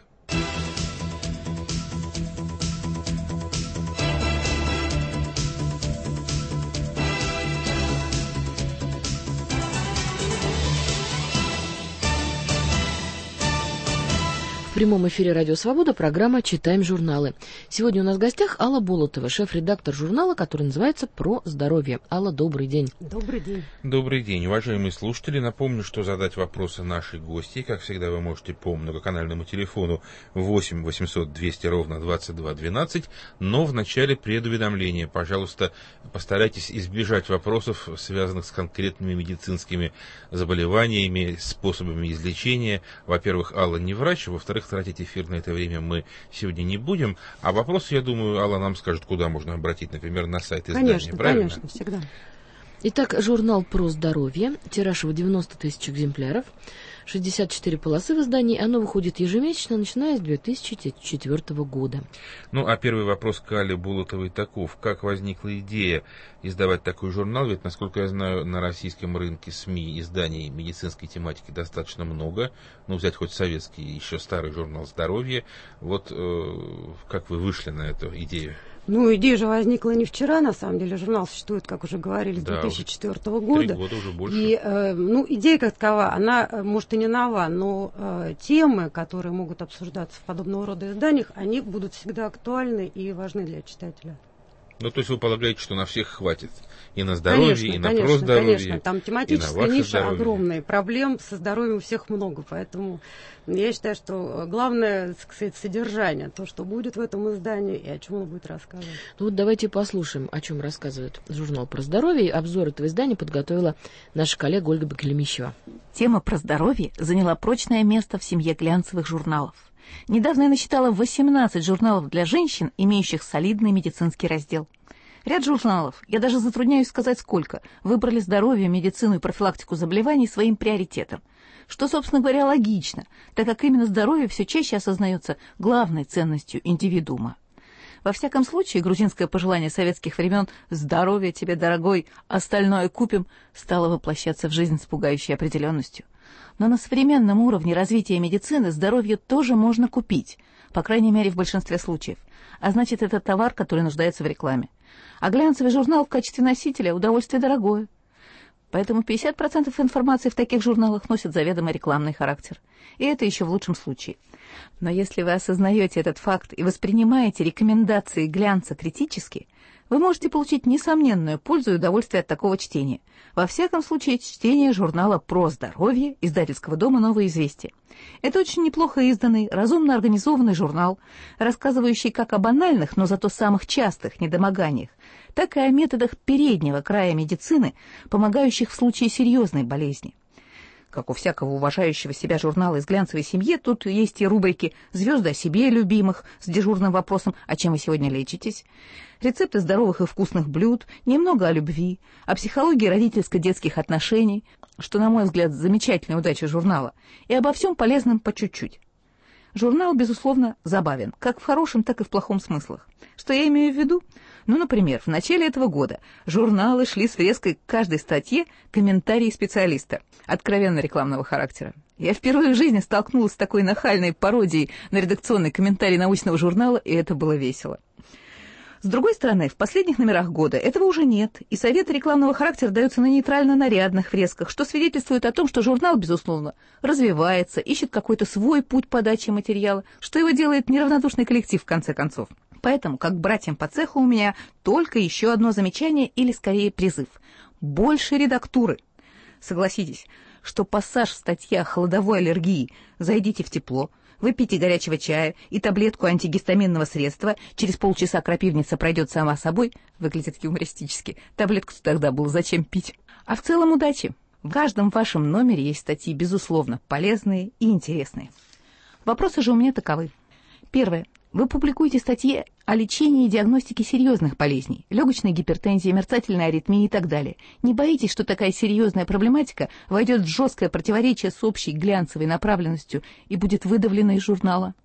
В прямом эфире «Радио Свобода» программа «Читаем журналы». Сегодня у нас в гостях Алла Болотова, шеф-редактор журнала, который называется «Про здоровье». Алла, добрый день. Добрый день. Добрый день, уважаемые слушатели. Напомню, что задать вопросы нашей гости, как всегда, вы можете по многоканальному телефону восемь восемьсот двести ровно двадцать два двенадцать, но в начале предуведомления, пожалуйста, постарайтесь избежать вопросов, связанных с конкретными медицинскими заболеваниями, способами излечения. Во-первых, Алла не врач, во-вторых, всех тратить эфир на это время мы сегодня не будем. А вопросы, я думаю, Алла нам скажет, куда можно обратить, например, на сайт издания. Конечно, правильно? Конечно, всегда. Итак, журнал «Про здоровье». Тираж его девяносто тысяч экземпляров. шестьдесят четыре полосы в издании. Оно выходит ежемесячно, начиная с две тысячи четвёртого года. Ну, а первый вопрос к Алле Булатовой таков. Как возникла идея издавать такой журнал? Ведь, насколько я знаю, на российском рынке СМИ изданий медицинской тематики достаточно много. Ну, взять хоть советский, еще старый журнал «Здоровье». Вот э, как вы вышли на эту идею? Ну, идея же возникла не вчера, на самом деле. Журнал существует, как уже говорили, с да, две тысячи четвёртого года. Три года уже больше. И, э, ну, идея как такова, она, может, и не нова, но э, темы, которые могут обсуждаться в подобного рода изданиях, они будут всегда актуальны и важны для читателя. Ну, то есть вы полагаете, что на всех хватит? И на здоровье, конечно, и на конечно, проздоровье, конечно. Там тематическая ниша здоровье. Огромная. Проблем со здоровьем у всех много. Поэтому я считаю, что главное, так сказать, содержание, то, что будет в этом издании и о чем он будет рассказывать. Ну вот давайте послушаем, о чем рассказывает журнал «Про здоровье». Обзор этого издания подготовила наша коллега Ольга Беклемищева. Тема «Про здоровье» заняла прочное место в семье глянцевых журналов. Недавно я насчитала восемнадцать журналов для женщин, имеющих солидный медицинский раздел. Ряд журналов, я даже затрудняюсь сказать сколько, выбрали здоровье, медицину и профилактику заболеваний своим приоритетом. Что, собственно говоря, логично, так как именно здоровье все чаще осознается главной ценностью индивидуума. Во всяком случае, грузинское пожелание советских времен «здоровье тебе, дорогой, остальное купим» стало воплощаться в жизнь с пугающей определенностью. Но на современном уровне развития медицины здоровье тоже можно купить, по крайней мере в большинстве случаев. А значит, это товар, который нуждается в рекламе. А глянцевый журнал в качестве носителя – удовольствие дорогое. Поэтому пятьдесят процентов информации в таких журналах носит заведомо рекламный характер. И это еще в лучшем случае. Но если вы осознаете этот факт и воспринимаете рекомендации глянца критически, вы можете получить несомненную пользу и удовольствие от такого чтения. Во всяком случае, чтение журнала «Про здоровье» издательского дома «Новое известие». Это очень неплохо изданный, разумно организованный журнал, рассказывающий как о банальных, но зато самых частых недомоганиях, так и о методах переднего края медицины, помогающих в случае серьезной болезни. Как у всякого уважающего себя журнала из глянцевой семьи, тут есть и рубрики «Звезды о себе любимых» с дежурным вопросом «А чем вы сегодня лечитесь?», рецепты здоровых и вкусных блюд, немного о любви, о психологии родительско-детских отношений, что, на мой взгляд, замечательная удача журнала, и обо всем полезном по чуть-чуть. Журнал, безусловно, забавен, как в хорошем, так и в плохом смыслах. Что я имею в виду? Ну, например, в начале этого года журналы шли с врезкой к каждой статье комментарии специалиста, откровенно рекламного характера. Я впервые в жизни столкнулась с такой нахальной пародией на редакционный комментарий научного журнала, и это было весело. С другой стороны, в последних номерах года этого уже нет, и советы рекламного характера даются на нейтрально-нарядных фресках, что свидетельствует о том, что журнал, безусловно, развивается, ищет какой-то свой путь подачи материала, что его делает неравнодушный коллектив, в конце концов. Поэтому, как братьям по цеху, у меня только еще одно замечание или, скорее, призыв. Больше редактуры. Согласитесь, что пассаж в статье о холодовой аллергии «Зайдите в тепло», выпейте горячего чая и таблетку антигистаминного средства, через полчаса крапивница пройдет сама собой, выглядит юмористически. Таблетку тогда было зачем пить. А в целом удачи. В каждом вашем номере есть статьи, безусловно, полезные и интересные. Вопросы же у меня таковы. Первое. Вы публикуете статьи о лечении и диагностике серьезных болезней, легочной гипертензии, мерцательной аритмии и так далее. Не боитесь, что такая серьезная проблематика войдет в жесткое противоречие с общей глянцевой направленностью и будет выдавлена из журнала?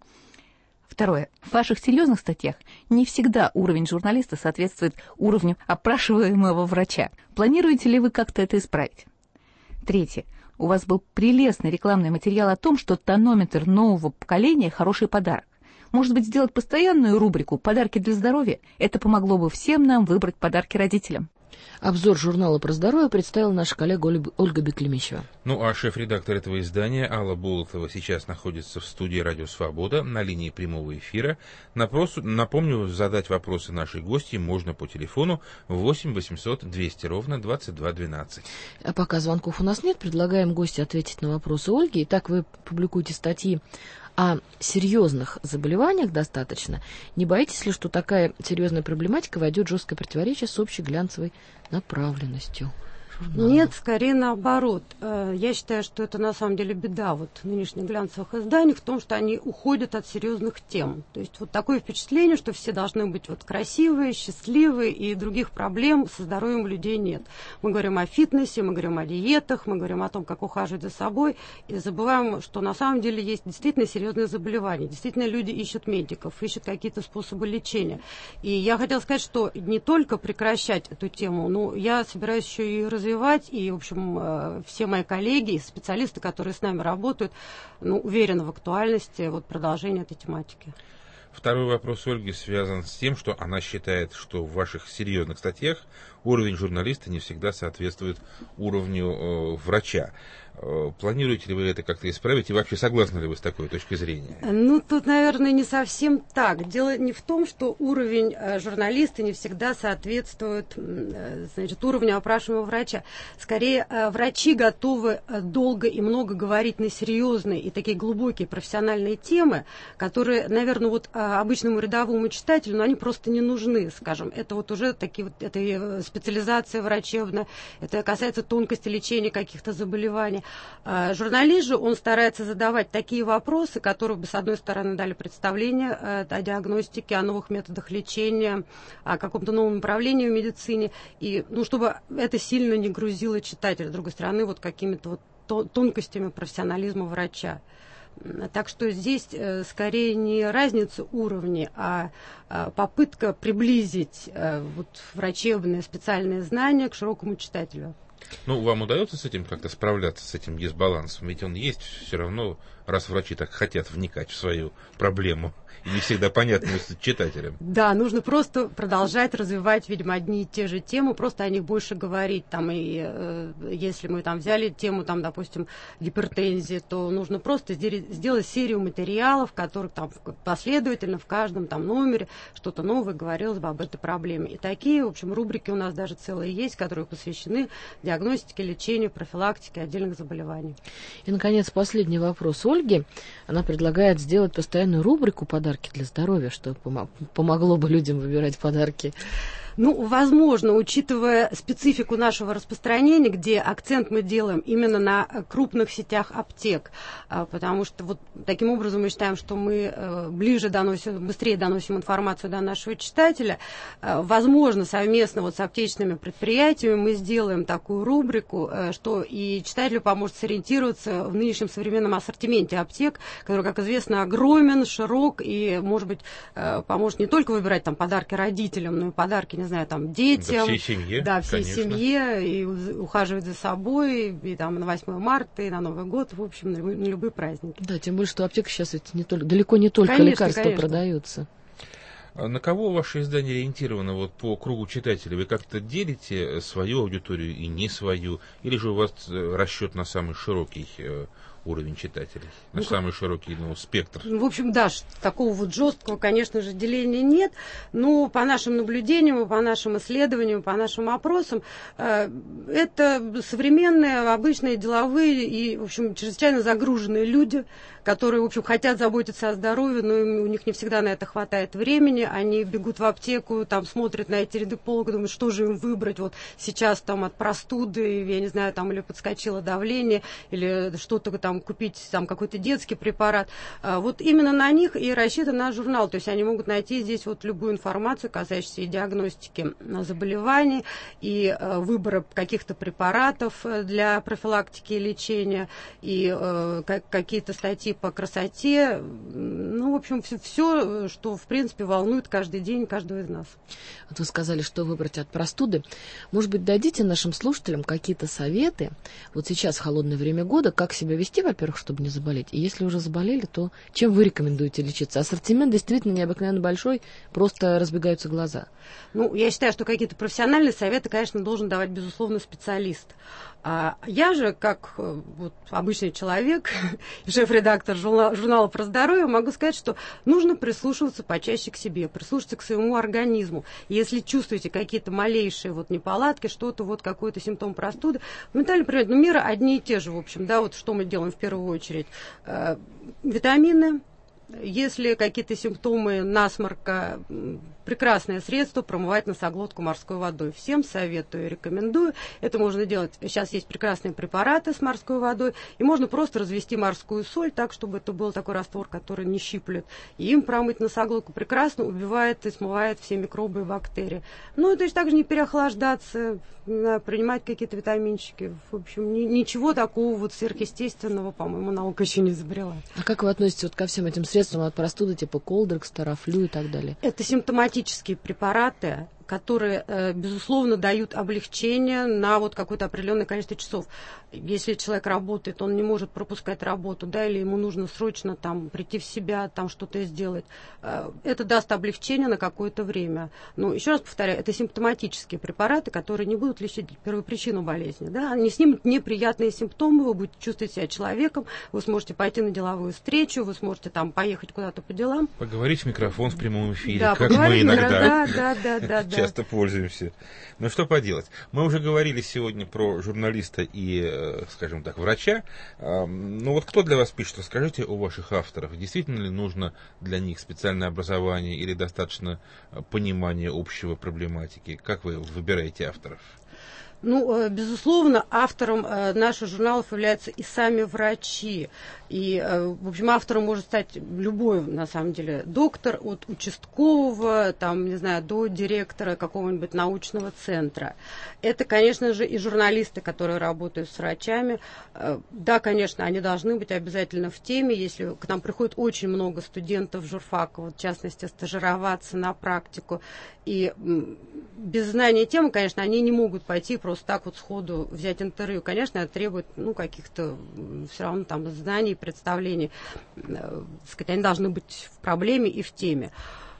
Второе. В ваших серьезных статьях не всегда уровень журналиста соответствует уровню опрашиваемого врача. Планируете ли вы как-то это исправить? Третье. У вас был прелестный рекламный материал о том, что тонометр нового поколения – хороший подарок. Может быть, сделать постоянную рубрику «Подарки для здоровья»? Это помогло бы всем нам выбрать подарки родителям. Обзор журнала «Про здоровье» представила наша коллега Ольга Беклемищева. Ну, а шеф-редактор этого издания Алла Булатова сейчас находится в студии «Радио Свобода» на линии прямого эфира. Напрос... Напомню, задать вопросы нашей гости можно по телефону восемь восемьсот двести ровно двадцать два двенадцать. А пока звонков у нас нет, предлагаем гостю ответить на вопросы Ольги. Итак, вы публикуете статьи о серьезных заболеваниях достаточно. Не боитесь ли, что такая серьезная проблематика войдет в жесткое противоречие с общей глянцевой направленностью? журналов? Нет, скорее наоборот. Я считаю, что это на самом деле беда вот нынешних глянцевых изданий в том, что они уходят от серьезных тем. То есть вот такое впечатление, что все должны быть вот красивые, счастливые, и других проблем со здоровьем людей нет. Мы говорим о фитнесе, мы говорим о диетах, мы говорим о том, как ухаживать за собой, и забываем, что на самом деле есть действительно серьезные заболевания. Действительно люди ищут медиков, ищут какие-то способы лечения. И я хотела сказать, что не только прекращать эту тему, но я собираюсь еще и развивать, и, в общем, все мои коллеги, специалисты, которые с нами работают, ну, уверены в актуальности вот, продолжения этой тематики. Второй вопрос Ольги связан с тем, что она считает, что в ваших серьезных статьях уровень журналиста не всегда соответствует уровню э, врача. Э, планируете ли вы это как-то исправить и вообще согласны ли вы с такой точкой зрения? Ну, тут, наверное, не совсем так. Дело не в том, что уровень э, журналиста не всегда соответствует э, значит, уровню опрашиваемого врача. Скорее, э, врачи готовы э, долго и много говорить на серьезные и такие глубокие профессиональные темы, которые, наверное, вот э, обычному рядовому читателю, но они просто не нужны, скажем. Это вот уже такие вот, это специализация врачебная, это касается тонкости лечения каких-то заболеваний. А журналист же, он старается задавать такие вопросы, которые бы, с одной стороны, дали представление э, о диагностике, о новых методах лечения, о каком-то новом направлении в медицине, и, ну, чтобы это сильно не грузило читателя, с другой стороны, вот какими-то вот тонкостями профессионализма врача. Так что здесь э, скорее не разница уровней, а э, попытка приблизить э, вот, врачебные специальные знания к широкому читателю. Ну, вам удается с этим как-то справляться, с этим дисбалансом? Ведь он есть все равно, раз врачи так хотят вникать в свою проблему. И не всегда понятно читателям. Да, нужно просто продолжать развивать, видимо, одни и те же темы, просто о них больше говорить. Там, и, э, если мы там взяли тему, там, допустим, гипертензии, то нужно просто сделать серию материалов, в которых там последовательно в каждом там номере что-то новое говорилось бы об этой проблеме. И такие, в общем, рубрики у нас даже целые есть, которые посвящены диагностике, лечению, профилактике отдельных заболеваний. И, наконец, последний вопрос Ольги. Она предлагает сделать постоянную рубрику «Подарки для здоровья», что помогло бы людям выбирать подарки. Ну, возможно, учитывая специфику нашего распространения, где акцент мы делаем именно на крупных сетях аптек, потому что вот таким образом мы считаем, что мы ближе доносим, быстрее доносим информацию до нашего читателя. Возможно, совместно вот с аптечными предприятиями мы сделаем такую рубрику, что и читателю поможет сориентироваться в нынешнем современном ассортименте аптек, который, как известно, огромен, широк и, может быть, поможет не только выбирать там подарки родителям, но и подарки, не знаю, там, детям. Да, всей семье. Да, всей конечно. семье, и ухаживать за собой, и там на восьмое марта, и на Новый год, в общем, на, на любые праздники. Да, тем более, что аптека сейчас ведь не только, далеко не только конечно, лекарства конечно. продаются. А на кого ваше издание ориентировано вот, по кругу читателей? Вы как-то делите свою аудиторию и не свою? Или же у вас расчет на самый широкий уровень читателей, на ну, самый широкий ну, спектр? В общем, да, такого вот жесткого, конечно же, деления нет, но по нашим наблюдениям, по нашим исследованиям, по нашим опросам, э, это современные, обычные, деловые и, в общем, чрезвычайно загруженные люди, которые, в общем, хотят заботиться о здоровье, но у них не всегда на это хватает времени, они бегут в аптеку, там, смотрят на эти ряды полок, думают, что же им выбрать, вот сейчас там от простуды, я не знаю, там, или подскочило давление, или что-то там купить, там, какой-то детский препарат. Вот именно на них и рассчитан наш журнал, то есть они могут найти здесь вот любую информацию, касающуюся и диагностики заболеваний, и выбора каких-то препаратов для профилактики и лечения, и какие-то статьи по красоте, ну, в общем, все, все, что, в принципе, волнует каждый день каждого из нас. Вот вы сказали, что выбрать от простуды. Может быть, дадите нашим слушателям какие-то советы, вот сейчас холодное время года, как себя вести, во-первых, чтобы не заболеть, и если уже заболели, то чем вы рекомендуете лечиться? Ассортимент действительно необыкновенно большой, просто разбегаются глаза. Ну, я считаю, что какие-то профессиональные советы, конечно, должен давать, безусловно, специалист. А я же, как вот, обычный человек, шеф-редактор журнала, журнала про здоровье, могу сказать, что нужно прислушиваться почаще к себе, прислушиваться к своему организму. Если чувствуете какие-то малейшие вот, неполадки, что-то, вот, какой-то симптом простуды, моментально принять. Ну, меры одни и те же, в общем, да, вот что мы делаем в первую очередь. Э, витамины. Если какие-то симптомы насморка, прекрасное средство промывать носоглотку морской водой. Всем советую и рекомендую. Это можно делать. Сейчас есть прекрасные препараты с морской водой, и можно просто развести морскую соль так, чтобы это был такой раствор, который не щиплет. И им промыть носоглотку прекрасно, убивает и смывает все микробы и бактерии. Ну, то есть также не переохлаждаться, принимать какие-то витаминчики. В общем, ни, ничего такого вот сверхъестественного, по-моему, наука еще не изобрела. А как вы относитесь вот ко всем этим средствам от простуды, типа Колдрекс, Тарафлю и так далее? Это симптоматические препараты, которые, безусловно, дают облегчение на вот какое-то определенное количество часов. Если человек работает, он не может пропускать работу, да, или ему нужно срочно там прийти в себя, там что-то сделать, это даст облегчение на какое-то время. Но еще раз повторяю, это симптоматические препараты, которые не будут лечить первопричину болезни, да, они снимут неприятные симптомы, вы будете чувствовать себя человеком, вы сможете пойти на деловую встречу, вы сможете там поехать куда-то по делам. Поговорить в микрофон в прямом эфире, да, как мы иногда. Да, да, да, да, да. Часто пользуемся. Но что поделать? Мы уже говорили сегодня про журналиста и, скажем так, врача. Ну вот кто для вас пишет? Расскажите о ваших авторах. Действительно ли нужно для них специальное образование или достаточно понимания общего проблематики? Как вы выбираете авторов? Ну, безусловно, автором наших журналов являются и сами врачи. И, в общем, автором может стать любой, на самом деле, доктор, от участкового, там, не знаю, до директора какого-нибудь научного центра. Это, конечно же, и журналисты, которые работают с врачами. Да, конечно, они должны быть обязательно в теме. Если к нам приходит очень много студентов журфака, вот, в частности, стажироваться на практику, и без знания темы, конечно, они не могут пойти просто так вот сходу взять интервью. Конечно, это требует, ну, каких-то все равно там знаний, представлений. Сказать, они должны быть в проблеме и в теме.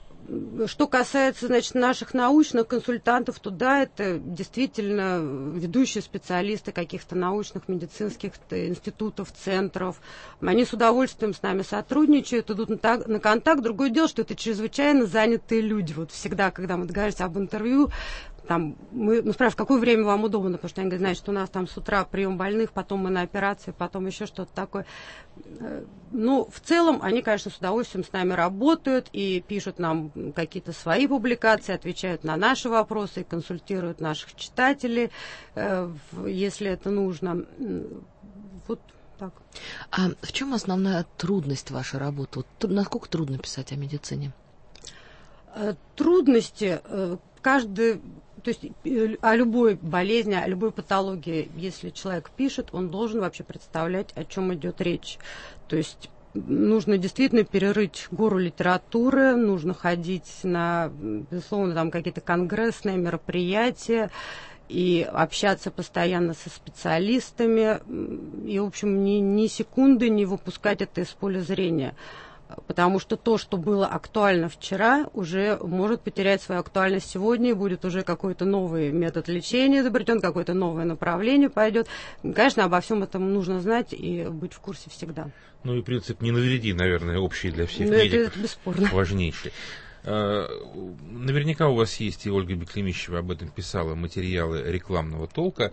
Что касается, значит, наших научных консультантов, то да, это действительно ведущие специалисты каких-то научных, медицинских институтов, центров. Они с удовольствием с нами сотрудничают, идут на контакт. Другое дело, что это чрезвычайно занятые люди. Вот всегда, когда мы договариваемся об интервью, там, мы ну, спрашиваем, в какое время вам удобно, потому что они говорят, знаете, что у нас там с утра прием больных, потом мы на операции, потом еще что-то такое. Ну, в целом, они, конечно, с удовольствием с нами работают и пишут нам какие-то свои публикации, отвечают на наши вопросы, консультируют наших читателей, если это нужно. Вот так. А в чем основная трудность вашей работы? Вот, насколько трудно писать о медицине? Трудности каждый... То есть о любой болезни, о любой патологии, если человек пишет, он должен вообще представлять, о чем идет речь. То есть нужно действительно перерыть гору литературы, нужно ходить на, безусловно, там какие-то конгрессные мероприятия и общаться постоянно со специалистами, и, в общем, ни, ни секунды не выпускать это из поля зрения. Потому что то, что было актуально вчера, уже может потерять свою актуальность сегодня, и будет уже какой-то новый метод лечения изобретен, какое-то новое направление пойдет. Конечно, обо всем этом нужно знать и быть в курсе всегда. Ну и принцип «не навреди», наверное, общий для всех Но медиков, это бесспорно. Важнейший. Наверняка у вас есть, и Ольга Беклемищева об этом писала, материалы рекламного толка.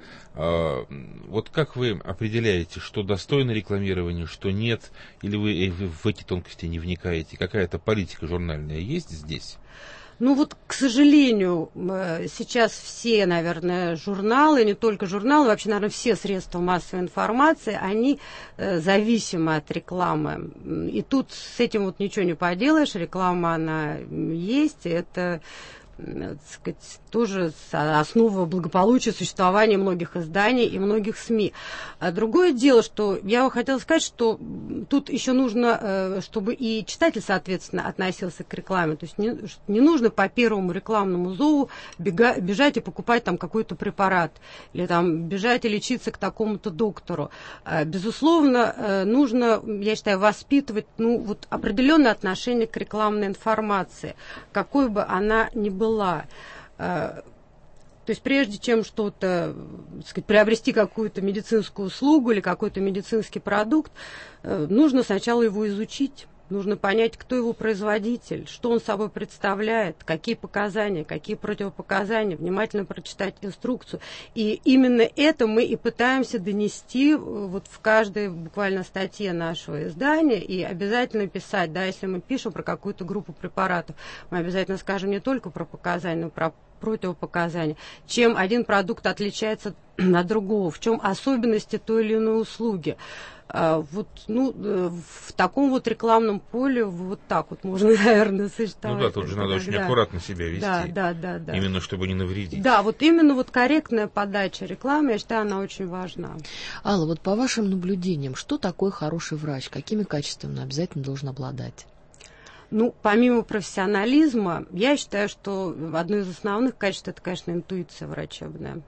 Вот как вы определяете, что достойно рекламирования, что нет, или вы в эти тонкости не вникаете? Какая-то политика журнальная есть здесь? Ну вот, к сожалению, сейчас все, наверное, журналы, не только журналы, вообще, наверное, все средства массовой информации, они зависимы от рекламы. И тут с этим вот ничего не поделаешь, реклама, она есть, и это... так сказать, тоже основа благополучия существования многих изданий и многих СМИ. А другое дело, что я хотела сказать, что тут еще нужно, чтобы и читатель, соответственно, относился к рекламе. То есть не, не нужно по первому рекламному зову бега, бежать и покупать там какой-то препарат, или там бежать и лечиться к такому-то доктору. Безусловно, нужно, я считаю, воспитывать ну, вот определенное отношение к рекламной информации, какой бы она ни была. Была. То есть прежде чем что-то, так сказать, приобрести какую-то медицинскую услугу или какой-то медицинский продукт, нужно сначала его изучить. Нужно понять, кто его производитель, что он собой представляет, какие показания, какие противопоказания, внимательно прочитать инструкцию. И именно это мы и пытаемся донести вот в каждой буквально статье нашего издания и обязательно писать, да, если мы пишем про какую-то группу препаратов, мы обязательно скажем не только про показания, но и про противопоказания, чем один продукт отличается от другого, в чем особенности той или иной услуги. А, вот, ну, в таком вот рекламном поле вот так вот можно, наверное, существовать. Ну да, тут же надо очень да. аккуратно себя вести. Да, да, да, да. Именно чтобы не навредить. Да, вот именно вот корректная подача рекламы, я считаю, она очень важна. Алла, вот по вашим наблюдениям, что такое хороший врач? Какими качествами он обязательно должен обладать? Ну, помимо профессионализма, я считаю, что одно из основных качеств – это, конечно, интуиция врачебная.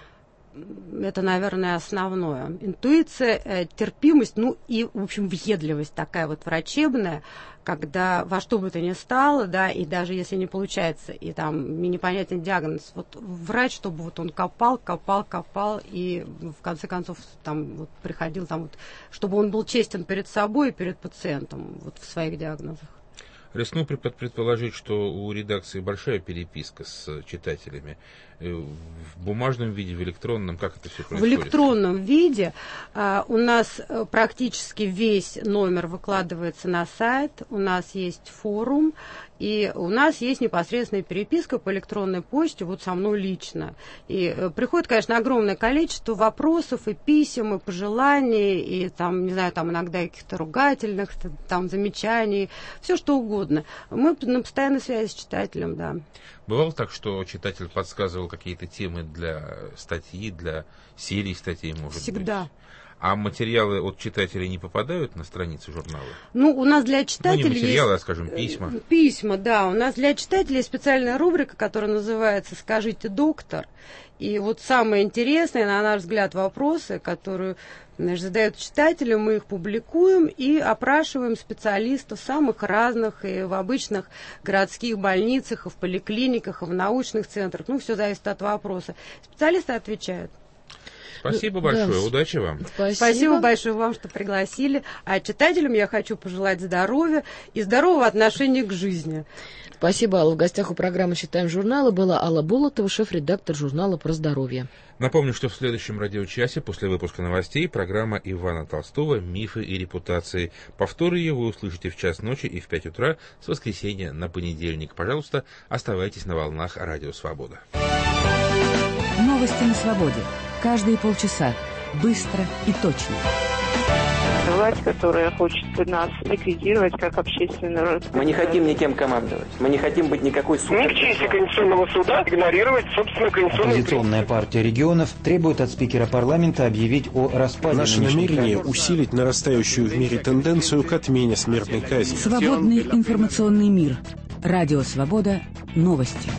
Это, наверное, основное. Интуиция, э, терпимость, ну и, в общем, въедливость такая вот врачебная, когда во что бы то ни стало, да, и даже если не получается, и там непонятен диагноз, вот врач, чтобы вот он копал, копал, копал, и в конце концов там вот приходил, там вот, чтобы он был честен перед собой и перед пациентом вот в своих диагнозах. Рискну предположить, что у редакции большая переписка с читателями. В бумажном виде, в электронном, как это все происходит? В электронном виде а, у нас практически весь номер выкладывается на сайт, у нас есть форум, и у нас есть непосредственная переписка по электронной почте, вот со мной лично. И э, приходит, конечно, огромное количество вопросов и писем, и пожеланий, и там, не знаю, там иногда каких-то ругательных там замечаний, все что угодно. Мы на постоянной связи с читателем, да. Бывало так, что читатель подсказывал какие-то темы для статьи, для серии статей, может Всегда. быть? Всегда. А материалы от читателей не попадают на страницы журнала? Ну, у нас для читателей ну, не материалы, есть... а, скажем, письма. Письма, да. У нас для читателей есть специальная рубрика, которая называется «Скажите, доктор». И вот самое интересное, на наш взгляд, вопросы, которые, значит, задают читатели, мы их публикуем и опрашиваем специалистов самых разных, и в обычных городских больницах, и в поликлиниках, и в научных центрах. Ну, все зависит от вопроса. Специалисты отвечают. Спасибо большое, да. Удачи вам. Спасибо. Спасибо большое вам, что пригласили. А читателям я хочу пожелать здоровья и здорового отношения к жизни. Спасибо, Алла. В гостях у программы «Читаем журналы» была Алла Болотова, шеф-редактор журнала «Про здоровье». Напомню, что в следующем радиочасе после выпуска новостей программа Ивана Толстого «Мифы и репутации». Повтор ее вы услышите в час ночи и в пять утра с воскресенья на понедельник. Пожалуйста, оставайтесь на волнах Радио Свобода. Новости на свободе. Каждые полчаса. Быстро и точно. Власть, которая хочет нас ликвидировать как общественную... Мы не хотим никем командовать. Мы не хотим быть никакой супер... Не к чести Конституционного суда игнорировать, собственно, конституционные... Оппозиционная партия регионов требует от спикера парламента объявить о распаде... Наше намерение – усилить нарастающую в мире тенденцию к отмене смертной казни. Свободный информационный мир. Радио Свобода. Новости.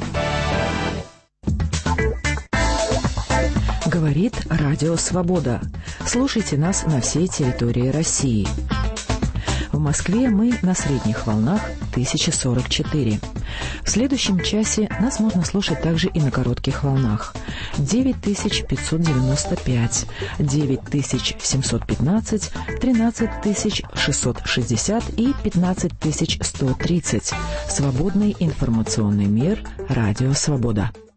Говорит Радио Свобода. Слушайте нас на всей территории России. В Москве мы на средних волнах тысяча сорок четыре. В следующем часе нас можно слушать также и на коротких волнах. девять тысяч пятьсот девяносто пять, девять тысяч семьсот пятнадцать, тринадцать тысяч шестьсот шестьдесят и пятнадцать тысяч сто тридцать. Свободный информационный мир. Радио Свобода.